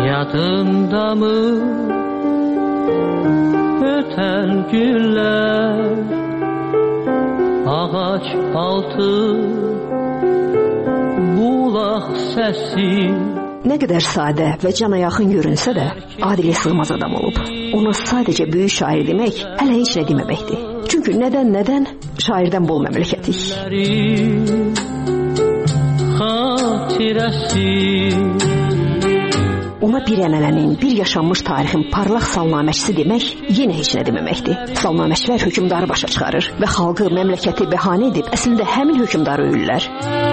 Yadında mı öten günler, ağaç altı bulaq səsi. Nə qədər sadə və cana yaxın görünsə də, Adilə sığmaz adam olub. Ona sadəcə böyük şair demək hələ heç nə deməkdir. Çünki nədən şairdən bol məmləkətik. Ona bir ənənənin, bir yaşanmış tarixin parlaq salnaməçisi demək yenə heç nə deməməkdir. Salnaməçilər hökmdarı başa çıxarır və xalqı, məmləkəti bəhanə edib əslində həmin hökmdarı öyürlər.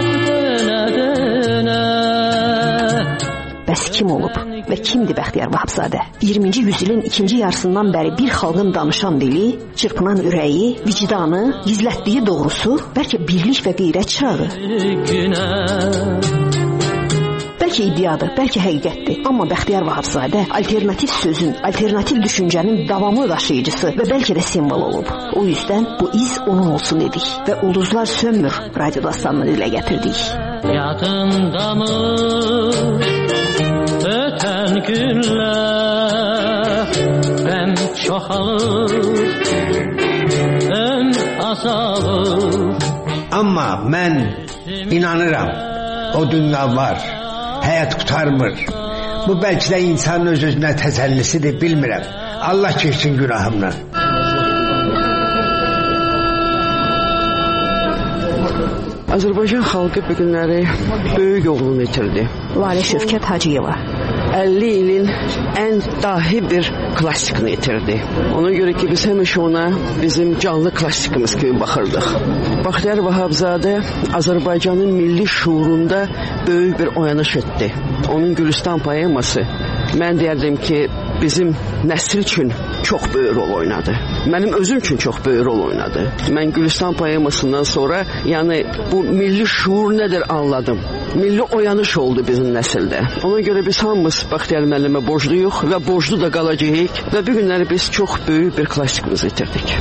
Bəs kim olub və kimdir Bəxtiyar Vahabzadə? 20-ci yüzilin ikinci yarısından bəri bir xalqın danışan dili, çırpınan ürəyi, vicdanı, gizlətdiyi doğrusu, bəlkə birlik və qeyrət çırağı. Bəlkə iddiadır, bəlkə həqiqətdir. Amma Bəxtiyar Vahabzadə alternativ sözün, alternativ düşüncənin davamlı daşıyıcısı və bəlkə də simvol olub. O yüzdən bu iz onun olsun dedik və ulduzlar sönmür radio dastanını dilə gətirdik. Yadında mı öten günler, ben çoxalır, ön azalır. Amma mən inanıram, o dünya var, həyat qutarmır. Bu bəlkə də insanın öz-özünə təsəllisidir, bilmirəm. Allah keçsin günahımdan. Azərbaycan xalqı bu günləri böyük oğlunu itirdi. Lalə Şövkət Hacıyeva 50 ilin ən dahi bir klassikini itirdi. Ona görə ki, biz həmişə ona bizim canlı klassikimiz kimi baxırdıq. Bəxtiyar Vahabzadə Azərbaycanın milli şuurunda böyük bir oyanış etdi. Onun Gülüstan poeması, mən deyərdim ki, bizim nəsil üçün çox böyük rol oynadı. Mənim özüm üçün çox böyük rol oynadı. Mən Gülüstan poemasından sonra, yəni bu milli şuur nədir anladım. Milli oyanış oldu bizim nəsildə. Ona görə biz hamımız Bəxtiyar müəllimə borcluyuq və borclu da qalacağıq və bu günləri biz çox böyük bir klassikimizi itirdik.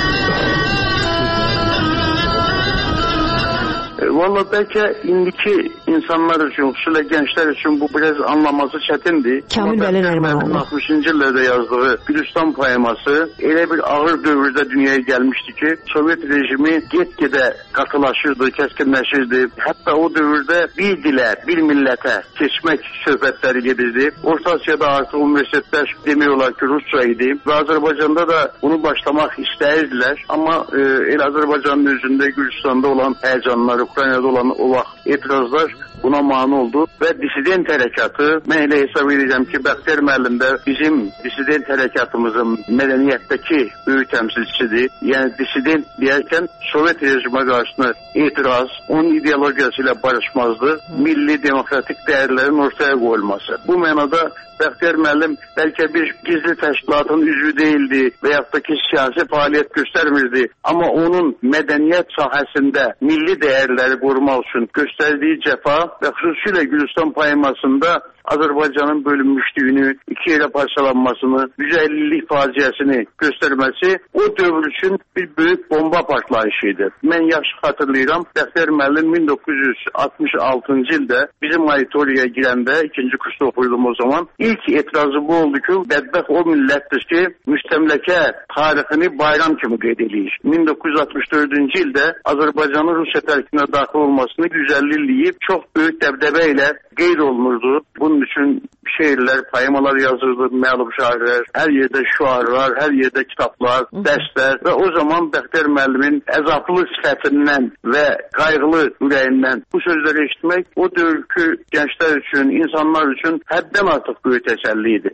Valla bəlkə indiki insanlar üçün, xüsusilə gənclər üçün bu biraz anlaması çətindir. Kamil Vəli Nərimanoğlu 60-cı illərdə yazdığı Gülüstan poeması elə bir ağır dövrdə dünyaya gəlmişdi ki, Sovet rejimi get-gedə qatılaşırdı, kəskinləşirdi. Hətta o dövrdə bir dilə, bir millətə keçmək söhbətləri gedirdi. Orta Asiyada artıq universitetlər demək olar ki, Rusca idi və Azərbaycanda da bunu başlamaq istəyirdilər. Amma el Azərbaycanın özündə, Gülüstanda olan həyəcanlar, Ukraynada olan o vaxt etirazlar buna mane oldu və dissident hərəkatı, mən elə hesab edirəm ki, Bəxtiyar müəllim də bizim dissident hərəkatımızın mədəniyyətdəki böyük təmsilçisidir. Yəni dissident deyərkən Sovet rejimə qarşı etiraz, onun ideologiyası ilə barışmazlıq, milli demokratik dəyərlərin ortaya qoyulması. Bu mənada Bəxtiyar müəllim bəlkə bir gizli təşkilatın üzvü deyildi və yaxud da ki, siyasi fəaliyyət göstərmirdi. Amma onun mədəniyyət sahəsində milli dəyərləri qorumaq üçün göstərdiyi cəfa və xüsusilə Gülüstan poemasında Azərbaycanın bölünmüşlüyünü, iki yerə parçalanmasını, 150-lik faciəsini göstərməsi o dövr üçün bir böyük bomba partlayışıydı. Mən yaxşı xatırlayıram, Bəxtiyar müəllim 1966-cı ildə bizim auditoriyaya girəndə, ikinci kursda oxuyordum o zaman, ilk etirazı bu oldu ki, bədbəxt o millətdir ki, müstəmləkə tarixini bayram kimi qeyd edir. 1964-cü ildə Azərbaycanın Rusiya tərkibinə daxil olmasını 150 illiyib çox böyük dəbdəbə ilə qeyd olunurdu. Bunun üçün şeirlər, poemalar yazırdı, məlum şairlər, hər yerdə şüarlar, hər yerdə kitablar, dərslər və o zaman Bəxtiyar müəllimin əzablı sifətindən və qayğılı ürəyindən bu sözləri eşitmək o dövrkü gənclər üçün, insanlar üçün həddən artıq böyük təsəlli idi.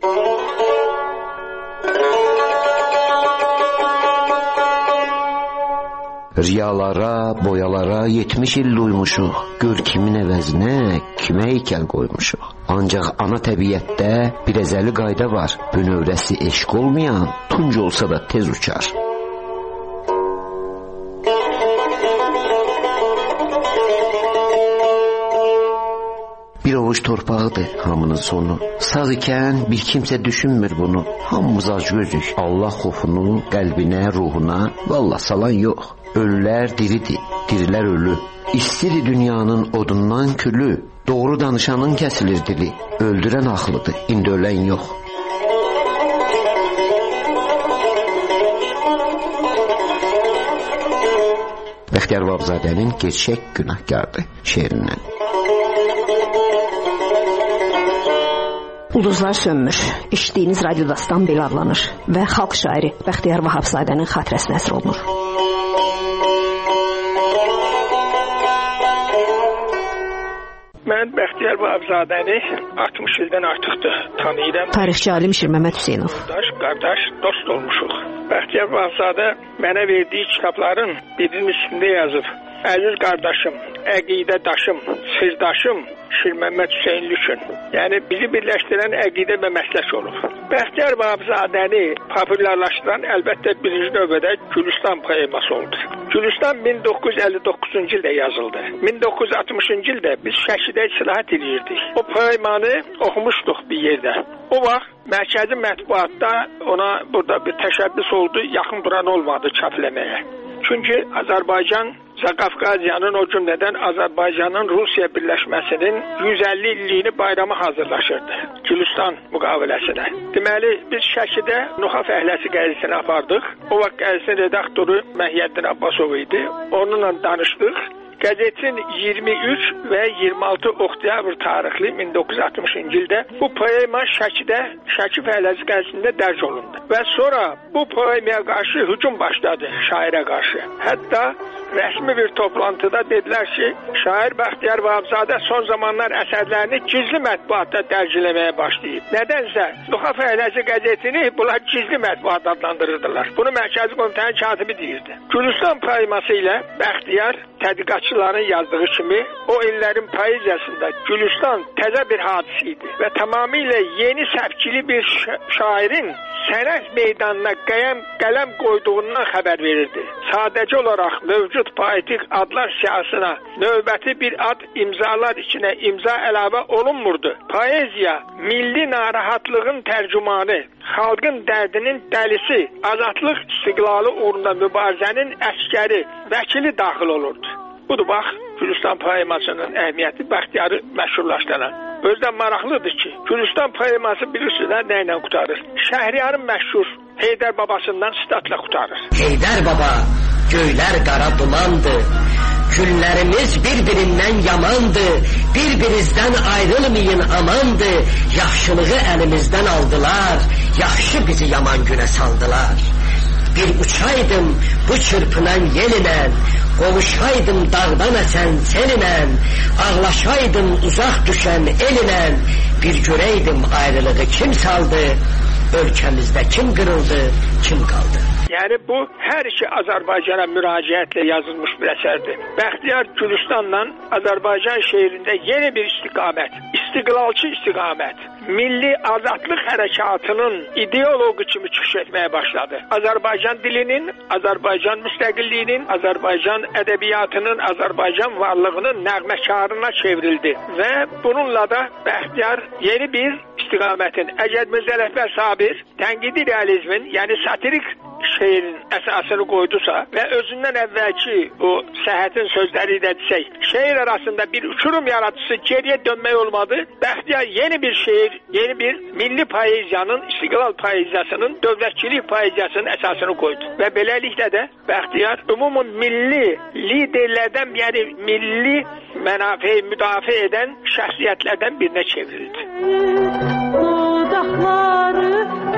Riyalara, boyalara 70 il duymuşuq. Gör kimin əvəzinə, kimə heykəl qoymuşuq. Ancaq ana təbiətdə bir əzəli qayda var. Bünövrəsi eşq olmayan, tunc olsa da tez uçar. Bir ovuç torpağıdır hamının sonu. Sağ ikən bir kimsə düşünmür bunu. Hamımız acgözük. Allah xofunu qəlbinə, ruhuna vallah salan yox. Ölülər diridir, dirilər ölü. İstidir dünyanın odundan külü. Doğru danışanın kəsilir dili. Öldürən ağlıdır, indi ölən yox. Bəxtiyar Vahabzadənin Gerçək Günahkardır şeirindən. Ulduzlar sönmür. Eşitdiyiniz radyo dastan belə adlanır və xalq şairi Bəxtiyar Vahabzadənin xatirəsinə əsr olunur. Mən Bəxtiyar Vahabzadəni 60 ildən artıqdır tanıyıram. Tarixçi alim Şir Məmməd Hüseynov. Qardaş, dost olmuşuq. Bəxtiyar Vahabzadə mənə verdiyi kitabların birinin üstündə yazıb. Əziz qardaşım, əqidədaşım, sirdaşım Şir Məmməd Hüseynli üçün. Yəni bizi birləşdirən əqidə və məslək olub. Bəxtiyar Vahabzadəni populyarlaşdıran əlbəttə birinci növbədə Gülüstan poeması oldu. Gülüstan 1959-cu ildə yazıldı. 1960-cı ildə biz Şəkidə istirahət edirdik. O poemanı oxumuşduq bir yerdə. O vaxt mərkəzi mətbuatda ona burada bir təşəbbüs oldu, yaxın duran olmadı çapləməyə. Çünki Azərbaycan Qafqaziyanın, o cümlədən Azərbaycanın Rusiya birləşməsinin 150 illiyini bayrama hazırlaşırdı. Gülüstan müqaviləsinə. Deməli, biz Şəkidə Nuxa Fəhləsi qəzetini apardıq. O vaxt qəzetin redaktoru Məhiyyəddin Abbasov idi. Onunla danışdıq. Qəzetin 23 və 26 oktyabr tarixli 1960-cı ildə bu poema Şəkidə, Şəki Fəhləsi qəzetində dərc olundu. Və sonra bu poemaya qarşı hücum başladı şairə qarşı. Hətta rəsmi bir toplantıda dedilər ki, şair Bəxtiyar Vahabzadə son zamanlar əsərlərini gizli mətbuatda dərciləməyə başlayıb. Nədənsə Nuxa Fəhləsi qəzetini bunlar gizli mətbuat adlandırırdılar. Bunu Mərkəzi Komitənin katibi deyirdi. Gülüstan poeması ilə Bəxtiyar tədqiqatçıların yazdığı kimi o illərin poeziyasında Gülüstan təzə bir hadisə idi və tamamilə yeni səpkili bir şairin sənət meydanına qələm qoyduğundan xəbər verirdi. Sadəcə olaraq mövcud poetik adlar siyasına növbəti bir ad imzalar içinə imza əlavə olunmurdu. Poeziya milli narahatlığın tərcümanı, xalqın dərdinin dəlisi, azadlıq istiqlalı uğrunda mübarizənin əskəri, vəkili daxil olurdu. Budur, bax, Gülüstan poemasının əhəmiyyəti Bəxtiyarı məşhurlaşdıran. Özdən maraqlıdır ki, Gülüstan poeması bilirsiniz nə ilə qutarır? Şəhriyarın məşhur Heydər babasından sitatla qutarır. Heydər baba, göylər qara dumandır, günlərimiz bir-birindən yamandır, bir-birinizdən ayrılmayın amandır, yaxşılığı əlimizdən aldılar, yaxşı bizi yaman günə saldılar. Bir uçaydım bu çırpınan yelinə, qovuşaydım dağdan əsən selinə, ağlaşaydım uzaq düşən elinə, bir görəydim ayrılığı kim saldı, ölkəmizdə kim qırıldı, kim qaldı. Yəni bu hər iki Azərbaycana müraciətlə yazılmış bir əsərdir. Bəxtiyar Gülüstanla Azərbaycan şeirində yeni bir istiqamət, istiqlalçı istiqamət, milli azadlıq hərəkatının ideoloqu kimi çıxış etməyə başladı. Azərbaycan dilinin, Azərbaycan müstəqilliyinin, Azərbaycan ədəbiyyatının, Azərbaycan varlığının nəğməkarına çevrildi və bununla da Bəxtiyar yeni bir istiqamətin, Əcəd Mirzə Ələkbər Sabir tənqidi realizmin, yəni satirik şeirin əsasını qoydusa və özündən əvvəlki o səhhətin sözləri ilə desək, şeir arasında bir uçurum yaratıcısı geriyə dönmək olmadı. Bəxtiyar yeni bir şeir, yeni bir milli poeziyanın, istiqlal poeziyasının, dövlətçilik poeziyasının əsasını qoydu. Və beləliklə də Bəxtiyar ümumi milli liderlərdən, yəni milli mənafeyi müdafiə edən şəxsiyyətlərdən birinə çevrildi. Dudaqları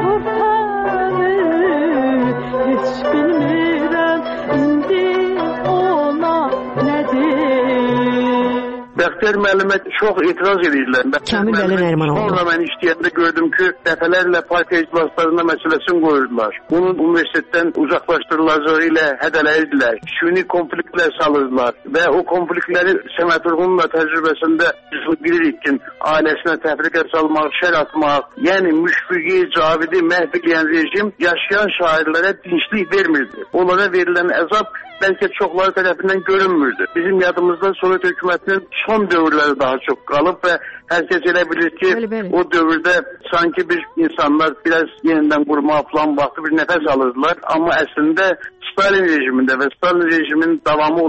heç bilmirəm indi ona nədir. Bəxtiyar müəllimə çox etiraz edirlər. Kamil Vəli Nərimanoğlu. Sonra mən işləyəndə gördüm ki, dəfələrlə partiya iclaslarında məsələsini qoyurdular. Bunun universitetdən uzaqlaşdırılacağı ilə hədələyirdilər. Süni konfliktlər salırdılar və o konfliktləri Səməd Vurğunun təcrübəsində biz bilirik ki, ailəsinə təfriqə salmaq, şər atmaq, yəni Müşfiqi, Cavidi məhv edən rejim yaşayan şairlərə dinçlik vermirdi. Onlara verilən əzab bəlkə çoxları tərəfindən görünmürdü. Bizim yadımızda Sovet hökumətinin son dövrləri daha çox qalıb və hər kəs elə bilir ki, o dövrdə sanki bir insanlar biraz yenidən qurma falan vaxtı bir nəfəs alırdılar. Amma əslində Stalin rejimində və Stalin rejiminin davamı olan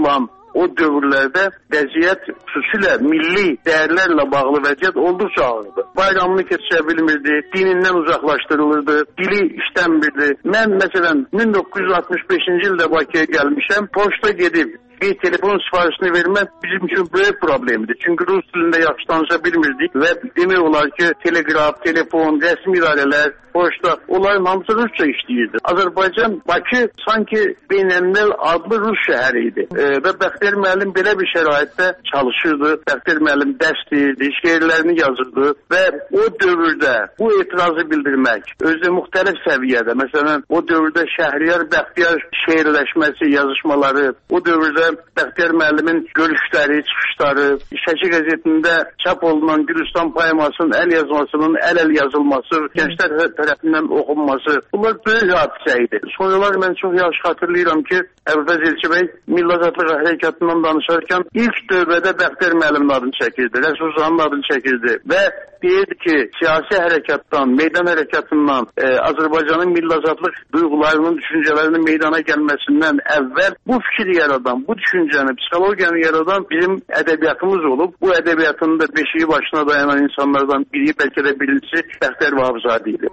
o dövrlərdə vəziyyət xüsusilə milli dəyərlərlə bağlı vəziyyət olduqca ağırdı. Bayramını keçirə bilmirdi, dinindən uzaqlaşdırılırdı, dili işlənmirdi. Mən məsələn 1965-ci ildə Bakıya gəlmişəm, poçta gedib bir telefon sifarişini vermək bizim üçün böyük problemdir. Çünki rus dilində yaxşı danışa bilmirdik və demək olar ki, telegraf, telefon, rəsmi idarələr, poçta, onların hamısı rusca işləyirdi. Azərbaycan, Bakı sanki beynəlmiləl adlı rus şəhəri idi. Və Bəxtiyar müəllim belə bir şəraitdə çalışırdı. Bəxtiyar müəllim dərs deyirdi, şeirlərini yazırdı və o dövrdə bu etirazı bildirmək, özü müxtəlif səviyyədə, məsələn, o dövrdə Şəhriyar Bəxtiyar şeirləşməsi, yazışmaları, o dövrdə Bəxtiyar müəllimin görüşləri, çıxışları, Şəki qəzetində çap olunan Gülüstan poemasının əl yazmasının əl-əl yazılması, gənclər tərəfindən oxunması, bunlar böyük hadisə idi. Sonralar mən çox yaxşı xatırlayıram ki, Əvvəz Elçibəy Milli Azadlıq Hərəkatından danışarkən ilk dövrədə Bəxtiyar müəllimin adını çəkirdi, Rəsulzanın adını çəkirdi və deyirdi ki, siyasi hərəkatdan, meydan hərəkatından, Azərbaycanın milli azadlıq duyğularının, düşüncələrinin meydana gəlməsindən əvvəl bu fikri yaradan, bu düşüncəni, psixologiyanı yaradan bizim ədəbiyyatımız olub. Bu ədəbiyyatın da beşiği başına dayanan insanlardan biri, bəlkə də birincisi Bəxtiyar Vahabzadə idi.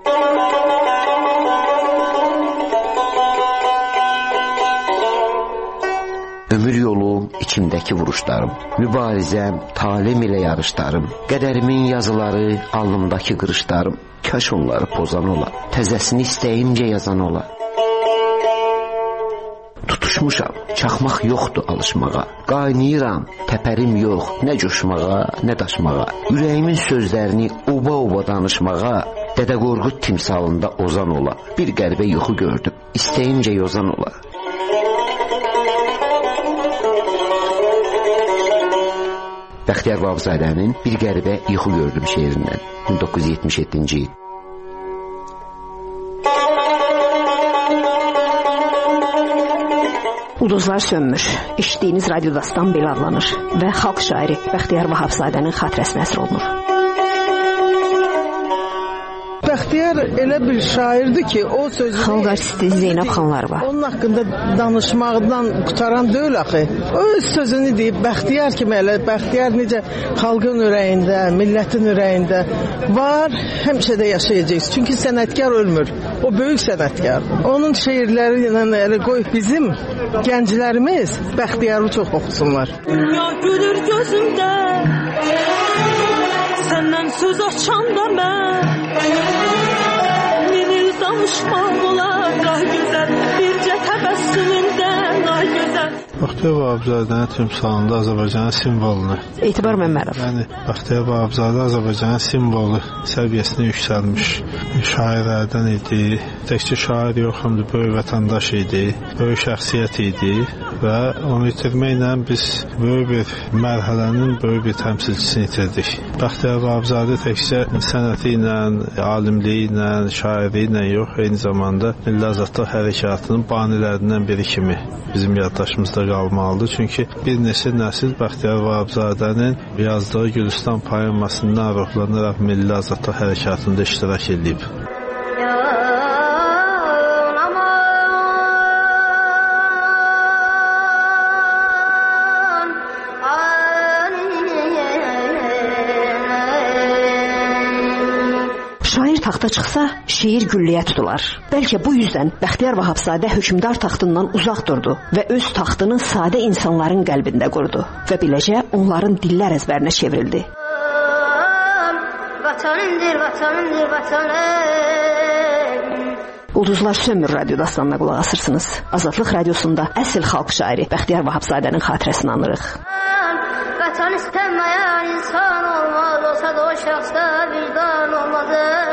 Ömür yolum, içimdəki vuruşlarım, mübarizəm, talim ilə yarışlarım, qədərimin yazıları, alnımdakı qırışlarım, kaş onları pozan ola, təzəsini istəyimcə yazan ola. Tutuşmuşam, çaxmaq yoxdur alışmağa, qaynayıram, təpərim yox, nə coşmağa, nə daşmağa, ürəyimin sözlərini oba-oba danışmağa, Dədə Qorqud timsalında ozan ola, bir qəribə yuxu gördüm, istəyimcə yozan ola. Bəxtiyar Vahabzadənin Bir qəribə yuxu gördüm şeirindən 1977-ci il. Ulduzlar sönmür. Eşitdiyiniz Radio Dastan belə adlanır və xalq şairi Bəxtiyar Vahabzadənin xatirəsinə əsr olunur. Bəxtiyar elə bir şairdir ki, o sözü... Xalq artisti Zeynəb Xanlarova. Onun haqqında danışmaqdan qutaran deyil axı. O öz sözünü deyib, Bəxtiyar kimi elə, Bəxtiyar necə xalqın ürəyində, millətin ürəyində var, həmişə də yaşayacaq. Çünki sənətkar ölmür. O böyük sənətkar. Onun şeirləri ilə elə qoy bizim gənclərimiz Bəxtiyarı çox oxusunlar. Dünya gülür gözümdə, səndən söz açanda mən danışmaq olar, daha gözəl, bircə təbəssümündən, daha gözəl. Bəxtiyar Vahabzadənin timsalında Azərbaycanın simvolunu. Etibar Məmmədov. Yəni, Bəxtiyar Vahabzadə Azərbaycanın simvolu səviyyəsinə yüksəlmiş şairlərdən idi. Təkcə şair yox, həm də böyük vətəndaş idi, böyük şəxsiyyət idi və onu itirməklə biz böyük bir mərhələnin böyük bir təmsilçisini itirdik. Bəxtiyar Vahabzadə təkcə sənəti ilə, alimliyi ilə, şairi ilə yox, eyni zamanda Milli Azadlıq Hərəkatının banilərindən biri kimi bizim yaddaşımızda qalmalıdır. Çünki bir neçə nəsil Bəxtiyar Vahabzadənin yazdığı Gülüstan poemasından ruhlanaraq Milli Azadlıq Hərəkatında iştirak edib. Taxta çıxsa, şeir gülləyə tutular. Bəlkə bu yüzdən Bəxtiyar Vahabzadə hökmdar taxtından uzaq durdu və öz taxtını sadə insanların qəlbində qurdu və beləcə onların dillər əzbərinə çevrildi. Vatanımdır, vatanımdır, vatanım. Ulduzlar sönmür Radio Dastanına qulaq asırsınız. Azadlıq Radiosunda əsl xalq şairi Bəxtiyar Vahabzadənin xatirəsini anırıq. Vatan istənməyən insan olmaz, olsa da o şəxsdə vicdan olmaz.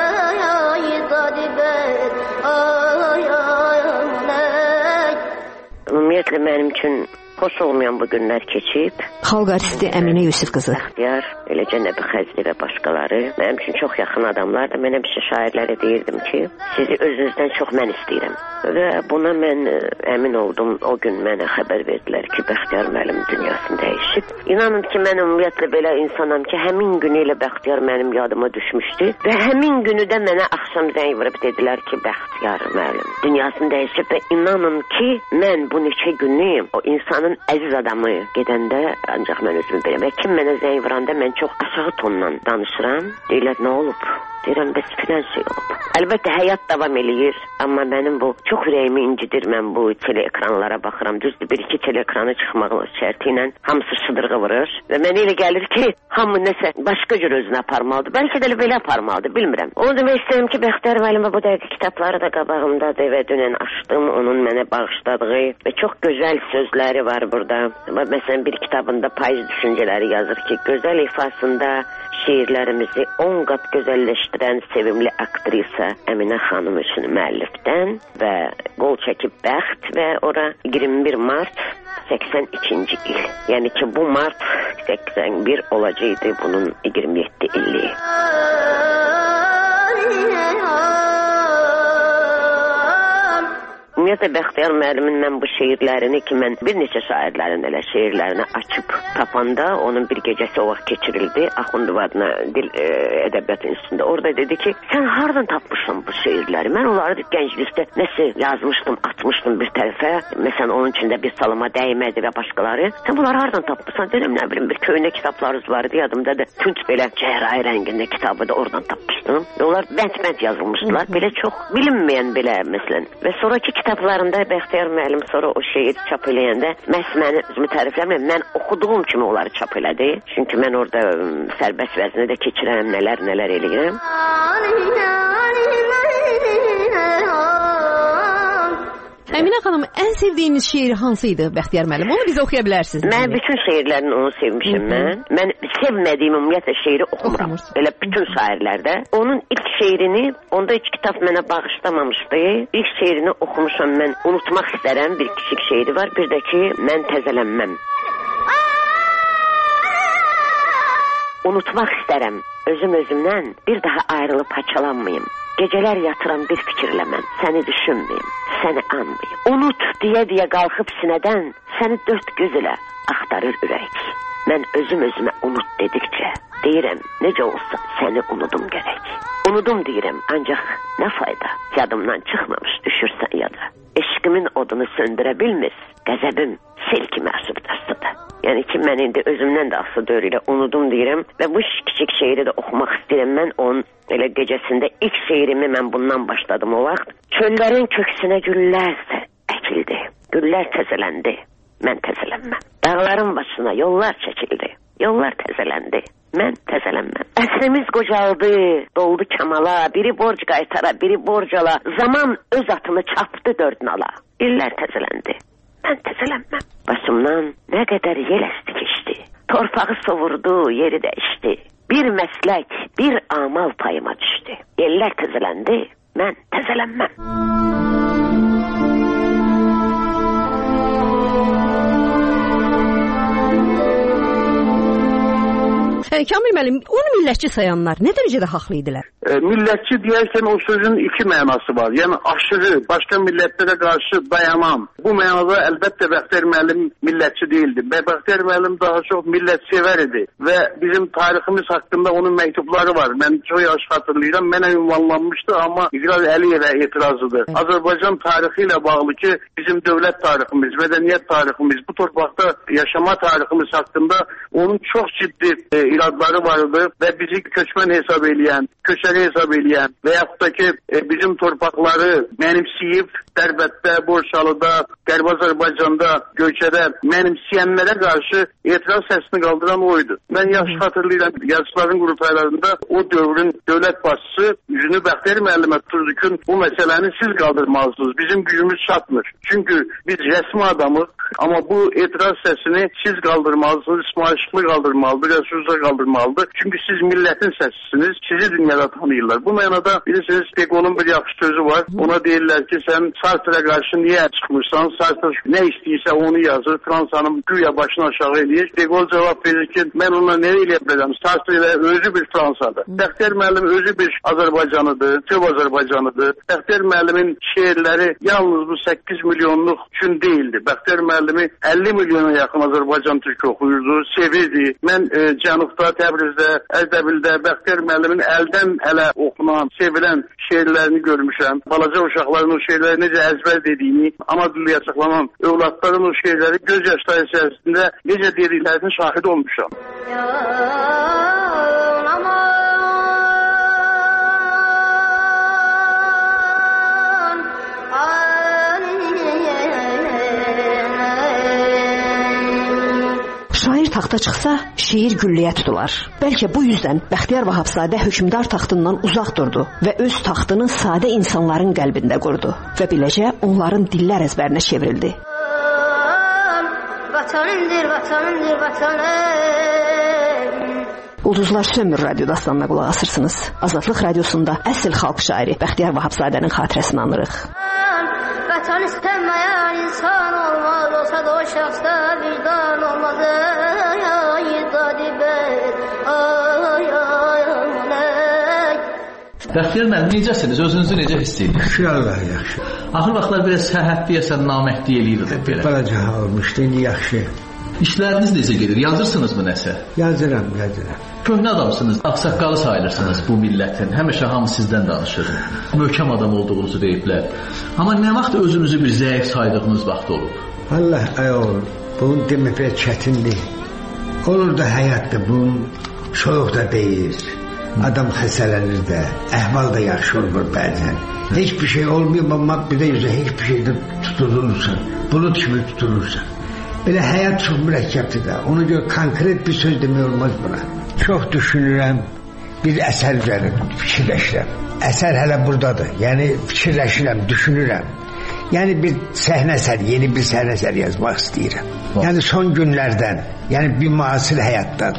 Ümumiyyətlə mənim üçün xoş olmayan bu günlər keçib. Xalq artisti Əminə Yusif qızı. Bəxtiyar, eləcə Nəbi Xəzri və başqaları mənim üçün çox yaxın adamlardır. Mən həmişə şairlərə deyirdim ki, sizi özünüzdən çox mən istəyirəm. Və buna mən əmin oldum. O gün mənə xəbər verdilər ki, Bəxtiyar müəllim dünyasını dəyişib. İnanın ki, mən ümumiyyətlə belə insanam ki, həmin günü ilə Bəxtiyar mənim yadıma düşmüşdü və həmin günü də mənə axşam zəng vurub dedilər ki, Bəxtiyar müəllim dünyasını dəyişib və inanın ki, mən bu neçə günü o insanın Ən əziz adamı gedəndə ancaq mən özümü biləm. Və kim mənə zəng vuranda mən çox aşağı tonla danışıram. Deyirlər, nə olub? Deyirəm, bəs filan şey olub. Əlbəttə, həyat davam eləyir. Amma mənim bu çox ürəyimi incidir. Mən bu teleekranlara baxıram. Düzdür, bir-iki teleekranı çıxmaq şərti ilə hamısı şıdırğı vurur. Və mənə elə gəlir ki, hamı nəsə başqa cür özünə aparmalıdır. Bəlkə də belə aparmalıdır, bilmirəm. Onu demək istəyirəm ki, Bəxtiyar müəllimə bu dəqiqə kitabları da qabağımdadır və dünən açdım onun mənə bağışladığı və çox gözəl sözləri var burada. Məsələn, bir kitabında payız düşüncələri yazır ki, gözəl ifasında şiirlərimizi 10 qat gözəlləşdirən sevimli aktrisa Əminə xanım üçün müəllifdən və qol çəkib Bəxt və ora 21 mart 82-ci il. Yəni ki, bu mart 81 olacaqdı bunun 27 illiyi. Ümumiyyətlə, Bəxtiyar müəllimin mən bu şeirlərini ki, mən bir neçə şairlərin elə şeirlərini açıb tapanda onun bir gecəsi o vaxt keçirildi Axundov adına Dil Ədəbiyyat İnstitutunda. Orada dedi ki, sən hardan tapmışsın bu şeirləri? Mən onları gənclikdə nəsə yazmışdım, atmışdım bir tərəfə. Məsələn, onun içində bir salama dəymədi və başqaları. Sən bunları hardan tapmışsan? Dedim, nə bilim, bir köynə kitablarınız vardı, yadımda da tünc belə çəhrayı rəngində kitabı da oradan tapmışdım. Onlar bənd-bənd yazılmışdılar. Belə çox bilinməyən belə, məsələn. Və sonraki kitablarında Bəxtiyar müəllim sonra o şeir çap eləyəndə məhz məni özümü tərifləmirəm. Mən oxuduğum kimi onları çap elədi. Çünki mən orada sərbəst vəzni də keçirəm, nələr eləyirəm. Əminə xanım, ən sevdiyiniz şeiri hansıydı Bəxtiyar müəllim? Onu bizə oxuya bilərsiniz. Mən bütün şeirlərini onu sevmişim mən. Mən sevmədiyim ümumiyyətlə şeiri oxumuram. Elə bütün şairlərdə. Onun ilk şeirini, onda hiç kitap mənə bağışlamamışdı. İlk şeirini oxumuşam mən. Unutmaq istərəm, bir kiçik şeiri var. Bir də ki, mən təzələnməm. Unutmaq istərəm, özümdən bir daha ayrılıb haçalanmayım. Gecələr yatıram bir fikirlə mən, səni düşünməyim, səni anmayım. Unut deyə qalxıb sinədən, səni dörd göz ilə axtarır ürək. Mən özümə unut dedikcə, deyirəm, necə olsa səni unudum gərək. Unudum deyirəm, ancaq nə fayda, yadımdan çıxmamış düşürsən yada. Eşqimin odunu söndürə bilmir, qəzəbim sel kimi əsibdərsədə. Yəni ki, mən indi özümdən də aslı dörüyle unudum deyirəm və bu kiçik şeiri də oxumaq istəyirəm. Mən onun elə gecəsində ilk şeirimi mən bundan başladım o vaxt. Çöllərin köksünə güllər əkildi, güllər təzələndi, mən təzələnməm. Dağların başına yollar çəkildi, yollar təzələndi, mən təzələnməm. Əsrimiz qocaldı, doldu kamala, biri borc qaytara, biri borc ala, zaman öz atını çapdı dörd nala, illər təzələndi. Mən təzələnməm. Başımdan nə qədər yel əsti keçdi. Torpağı sovurdu, yeri dəyişdi. Bir məslək, bir amal payıma düşdü. Yellər təzələndi, mən təzələnməm. Kamil müəllim, onu millətçi sayanlar nə dərəcədə haqlı idilər? Millətçi deyərkən o sözün iki mənası var. Yəni aşırı, başqa millətlərə qarşı dayanan. Bu mənada əlbəttə Bəxtiyar müəllim millətçi değildi. Bəxtiyar müəllim daha çox millətsever idi və bizim tariximiz haqqında onun məktubları var. Mən çox yaxşı xatırlayıram. Mənə ünvanlanmışdı, amma İqraz Əliyevə etirazıdır. Azərbaycan tarixi ilə bağlı ki, bizim dövlət tariximiz, mədəniyyət tariximiz, bu torpaqda yaşama tariximiz haqqında onun çox ciddi iradları vardı və bizi köçmən hesab eləyən, köçəri hesab eləyən və yaxud da ki bizim torpaqları mənimsiyib Dərbətdə, Borçalıda, Qərbi Azərbaycanda, Göyçədə mənimsiyənlərə qarşı etiraz səsini qaldıran oydu. Mən yaxşı xatırlayıram, yazıçıların qruplarında o dövrün dövlət başçısı yüzünü Bəxtiyar müəllimə tuturdu ki, bu məsələni siz qaldırmalısınız, bizim gücümüz çatmır. Çünki biz rəsmi adamıq, amma bu etiraz səsini siz qaldırmalısınız, İsmail Şıklı qaldırmalıdır, Rəsulza qaldırmalıdır. Çünki siz millətin səsisiniz, sizi dünyada tanıyırlar. Bu mənada bilirsiniz, Deqolun bir yaxşı sözü var. Ona deyirlər ki, sən Sartre'a qarşı niyə çıxmışsan? Sartre nə istəyirsə onu yazır, Fransanın güya başını aşağı eləyir. Deqol cavab verir ki, mən ona nə eləyə biləcəm? Sartre ilə özü bir Fransadır. Bəxtiyar müəllim özü bir Azərbaycanıdır, Töv Azərbaycanıdır. Bəxtiyar müəllimin şeirləri yalnız bu 8 milyonluq üçün değildi. Bəxtiyar müəllimi 50 milyona yaxın Azərbaycan türkü oxuyurdu, sevirdi. Mən Cənubda, Təbrizdə, Ərdəbildə Bəxtiyar müəllimin əldən ələ oxunan oxunan, sevilən şeirlərini görmüşəm. Balaca uşaqların o şeirləri necə əzbər dediyini, ana dillə açıqlanan övladların o şeirləri göz yaşları içərisində necə dediklərini şahid olmuşam. Şair taxta çıxsa, şeir gülləyə tutular. Bəlkə bu yüzdən Bəxtiyar Vahabzadə hökmdar taxtından uzaq durdu və öz taxtını sadə insanların qəlbində qurdu və beləcə onların dillər əzbərinə çevrildi. Vatanımdır, vatanımdır, vatanım. Ulduzlar Sönmür radyo dastanına qulaq asırsınız. Azadlıq radiosunda əsl xalq şairi Bəxtiyar Vahabzadənin xatirəsini anırıq. Vatan istəməyən insan olmaz, olsa da o şəxsdə vicdan olmaz. Bəxtiyar müəllim, necəsiniz? Özünüzü necə hiss edirsiniz? Şükür Allah, yaxşı. Axır vaxtlar biraz səhət deyəsən, naməhdli eləyirdi belə. Balaca olmuşdu, indi yaxşı. İşləriniz necə gedir? Yazırsınızmı nəsə? Yazıram. Köhnə adamsınız, ağsaqqalı sayılırsınız bu millətin. Həmişə hamı sizdən danışır. Möhkəm adam olduğunuzu deyiblər. Amma nə vaxt özünüzü bir zəif saydığınız vaxt olub? Allah ayol, bunu demək biraz çətindir. Olur da həyatda bunun soyuq da deyir. Adam xəsələnir də, əhval da yaxşı olmur bəzən. Heç bir şey olmuyor, amma bir də yüzə heç bir şeydə tutulursan, bulut kimi tutulursan. Belə həyat çox mürəkkəbdir də, ona görə konkret bir söz demək olmaz buna. Çox düşünürəm, bir əsər üzərində fikirləşirəm. Əsər hələ buradadır, yəni fikirləşirəm, düşünürəm. Yəni bir səhnə əsəri, yeni bir səhnə əsəri yazmaq istəyirəm. Yəni son günlərdən, yəni bir müasir həyatdan.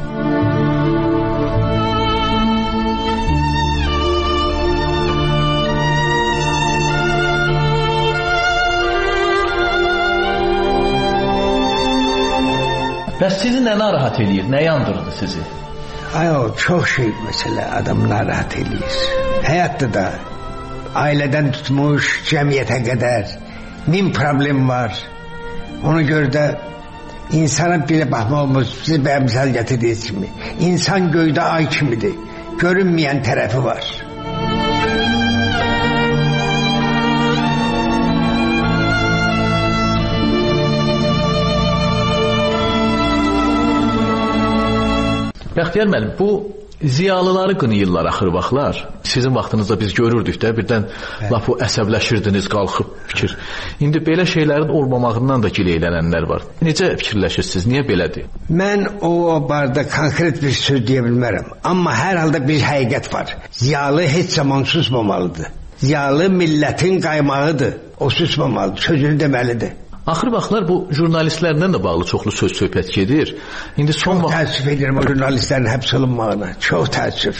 Bəs sizi nə narahat eləyir, nə yandırdı sizi? O çox şey məsələ adamı narahat eləyir. Həyatda da ailədən tutmuş cəmiyyətə qədər 1000 problem var. Ona görə də insana belə baxmaq olmaz. Siz bəyə misal gətirdiyiniz kimi. İnsan göydə ay kimidir. Görünməyən tərəfi var. Bəxtiyar müəllim, bu ziyalıları qınayırlar axır vaxtlar. Sizin vaxtınızda biz görürdük də, birdən lap o əsəbləşirdiniz, qalxıb fikir. İndi belə şeylərin olmamağından da gileylənənlər var. Necə fikirləşirsiniz, niyə belədir? Mən o barədə konkret bir söz deyə bilmərəm. Amma hər halda bir həqiqət var. Ziyalı heç zaman susmamalıdır. Ziyalı millətin qaymağıdır. O susmamalıdır, sözünü deməlidir. Axır vaxtlar bu jurnalistlərlə də bağlı çoxlu söz söhbət gedir. İndi son vaxt təəssüf edirəm o jurnalistlərin həbs olunmağına. Çox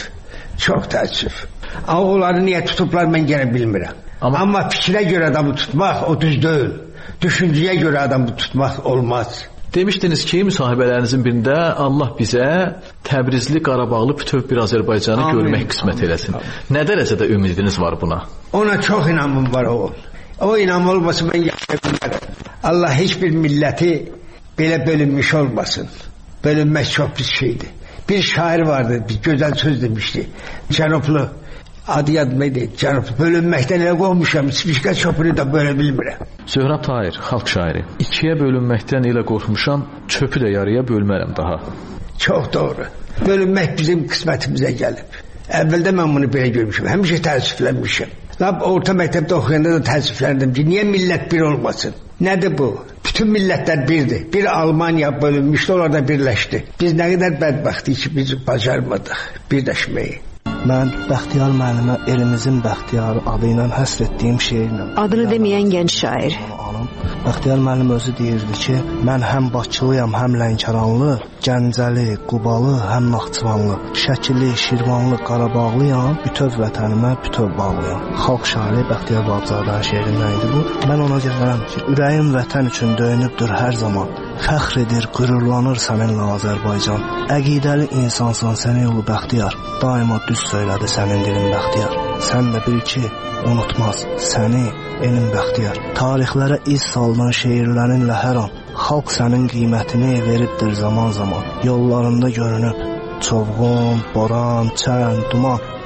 təəssüf. Onları niyə tutublar mən yenə bilmirəm. Amma fikrə görə adamı tutmaq o düz deyil. Düşüncəyə görə adamı tutmaq olmaz. Demişdiniz ki, müsahibələrinizin birində Allah bizə Təbrizli, Qarabağlı bütöv bir Azərbaycanı görmək qismət eləsin. Nə dərəcədə ümidiniz var buna? Ona çox inamım var oğul. O inam olmasa mən yaşaya bilmərəm. Allah heç bir milləti belə bölünmüş olmasın. Bölünmək çox pis şeydir. Bir şair vardı, bir gözəl söz demişdi. Cənublu, adı yadıma deyil, Cənublu. Bölünməkdən elə qormuşam, spişka çöpünü də bölə bilmirəm. Zöhrab Tahir, xalq şairi. İkiyə bölünməkdən elə qorxmuşam, çöpü də yarıya bölmərəm daha. Çox doğru. Bölünmək bizim qismətimizə gəlib. Əvvəldə mən bunu belə görmüşəm, həmişə təəssüflənmişəm. Lab orta məktəbdə oxuyanda da təəssüfləndim ki, niyə millət bir olmasın? Nədir bu? Bütün millətlər birdir. Bir Almaniya bölünmüşdü, onlar da birləşdi. Biz nə qədər bədbəxtik ki, biz bacarmadıq birləşməyi. Mən Bəxtiyar müəllimə elimizin Bəxtiyarı adı ilə həsr etdiyim şeirlə. Adını deməyən gənc şair. Bəxtiyar müəllim özü deyirdi ki, mən həm Bakılıyam, həm Lənkəranlı, Gəncəli, Qubalı, həm Naxçıvanlı, Şəkili, Şirvanlı, Qarabağlıyam, bütöv vətənimə bütöv bağlıyam. Xalq şairi Bəxtiyar Vahabzadənin şeirindən idi bu. Mən ona gəlirəm ki, ürəyim vətən üçün döyünübdür hər zaman. Fəxr edir, qürurlanır səninlə Azərbaycan. Əqidəli insansan səni yolu Bəxtiyar, daima düz söylədi sənin dilin Bəxtiyar. Sən də bil ki, unutmaz səni elin Bəxtiyar. Tarixlərə iz saldığın şeirlərinlə hər an xalq sənin qiymətini veribdir zaman zaman. Yollarında görünüb çovğun, boran, çən, duman,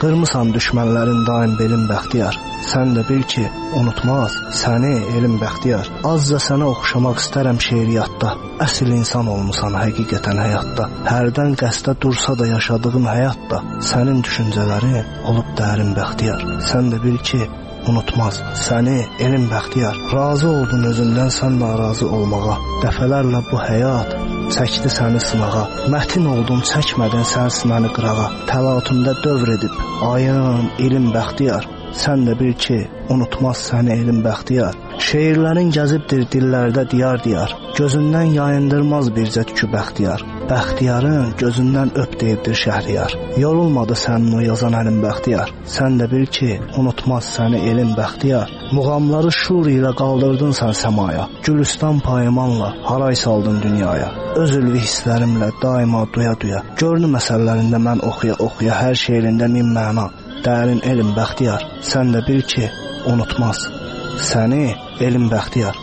Qırmısan düşmənlərin daim belin Bəxtiyar. Sən də bil ki, unutmaz səni elin Bəxtiyar. Azca sənə oxşamaq istərəm şeiriyyatda. Əsl insan olmusan həqiqətən həyatda. Hərdən qəsdə dursa da yaşadığın həyatda. Sənin düşüncələrin olub dərin Bəxtiyar. Sən də bil ki, unutmaz səni elin Bəxtiyar. Razı oldun özündən sən narazı olmağa. Dəfələrlə bu həyat çəkdi səni sınağa. Mətin oldun çəkmədin sən sinəni qırağa. Təlatümdə dövr edib ayın elin Bəxtiyar. Sən də bil ki, unutmaz səni elin Bəxtiyar. Şeirlərin gəzibdir dillərdə diyar-diyar. Gözündən yayındırmaz bircə tükü Bəxtiyar. Bəxtiyarın gözündən öp deyibdir Şəhriyar. Yorulmadı sənin o yazan əlin Bəxtiyar. Sən də bil ki, unutmaz səni elin Bəxtiyar. Muğamları şur ilə qaldırdın sən səmaya. Gülüstan paymanla haray saldın dünyaya. Öz ülvi hisslərimlə daima duya-duya. Görünü məsələlərində mən oxuya-oxuya hər şeirində min məna. Dərin elin Bəxtiyar. Sən də bil ki, unutmaz səni elin Bəxtiyar.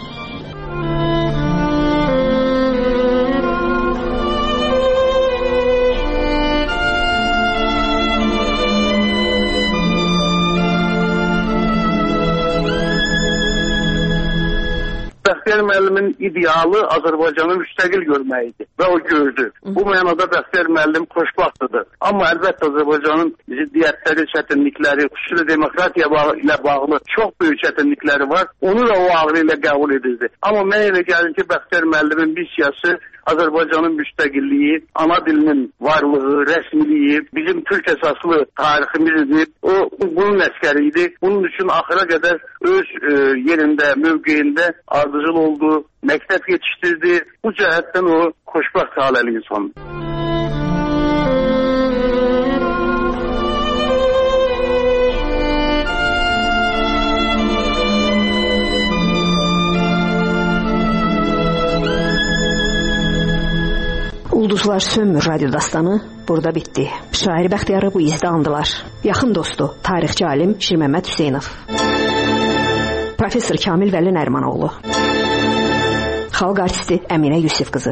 Bəxtiyar müəllimin idealı Azərbaycanı müstəqil görməkdir və o gördü. Bu mənada Bəxtiyar müəllim xoşbəxtdir. Amma əlbəttə Azərbaycanın ziddiyyətləri, çətinlikləri, xüsusilə demokratiya ilə bağlı çox böyük çətinlikləri var. Onu da o ağrı ilə qəbul edirdi. Amma mən elə gəlir ki, Bəxtiyar müəllimin missiyası Azərbaycanın müstəqilliyi, ana dilinin varlığı, rəsmiliyi, bizim türk əsaslı tariximizdir. O bunun əsgəri idi. Bunun üçün axıra qədər öz yerində, mövqeyində ardıcıl oldu, məktəb yetişdirdi. Bu cəhətdən o xoşbəxt haləli insandır. Ulduzlar sönmür radyo dastanı burada bitdi. Şair Bəxtiyarı bu izdə andılar. Yaxın dostu, tarixçi alim Şirməmməd Hüseynov. Professor Kamil Vəli Nərimanoğlu. Xalq artisti Əminə Yusif qızı.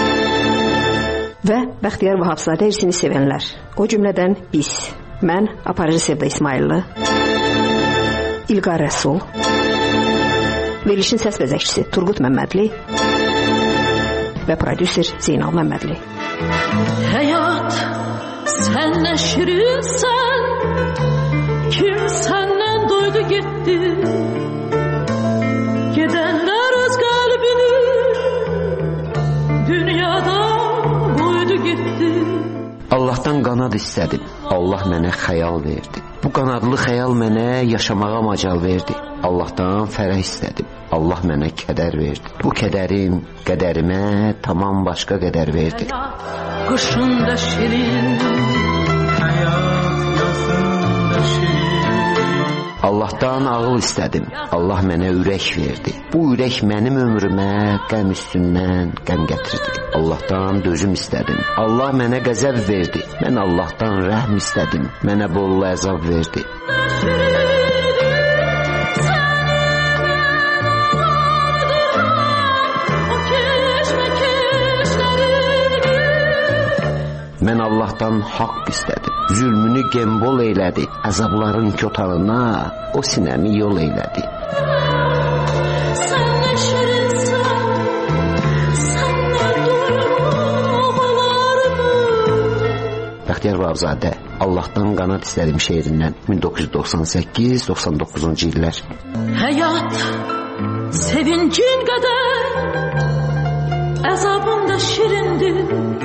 Və Bəxtiyar Vahabzadə irsini sevənlər. O cümlədən biz, mən Aparıcı Sevda İsmaillı, İlqar Rəsul, verilişin səs bəzəkçisi Turqut Məmmədli və prodüser Zeynal Məmmədli. Həyat, sən nə şirinsən, kim səndən doydu getdi, gedənlər öz qəlbini dünyada qoydu getdi. Allahdan qanad istədim, Allah mənə xəyal verdi. Bu qanadlı xəyal mənə yaşamağa macal verdi. Allahdan fərəh istədim, Allah mənə kədər verdi. Bu kədərim qədərimə tamam başqa qədər verdi. Qışında şirin, həyat yazında şirin. Allahdan ağıl istədim, Allah mənə ürək verdi. Bu ürək mənim ömrümə qəm üstündən qəm gətirdi. Allahdan dözüm istədim, Allah mənə qəzəb verdi. Mən Allahdan rəhm istədim, mənə bol əzab verdi. Mən Allahdan haqq istədim. Zülmünü gembol eylədi. Əzabların kötanına o sinəmi yol eylədi. Sən nə şirinsən, sən nə durmalarımı. Bəxtiyar Vahabzadə, Allahdan qanad istədim şeirindən 1998-99-cu illər. Həyat, sevincin qədər, əzabın da şirindir.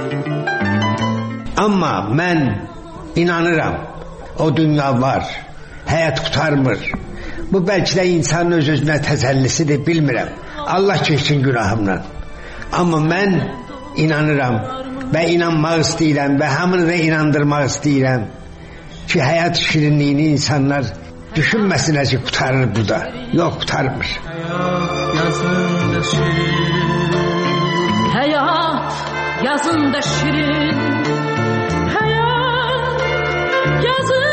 Amma mən inanıram, o dünya var, həyat qurtarmır. Bu bəlkə də insanın öz-özünə təzəllisidir, bilmirəm. Allah keçsin günahımdan. Amma mən inanıram və inanmaq istəyirəm və hamını da inandırmaq istəyirəm ki, həyat şirinliyini insanlar düşünməsinə ki, qurtarır bu da. Yox, qurtarmır. Həyat yazında şirin, həyat yazında şirin, həyat yazında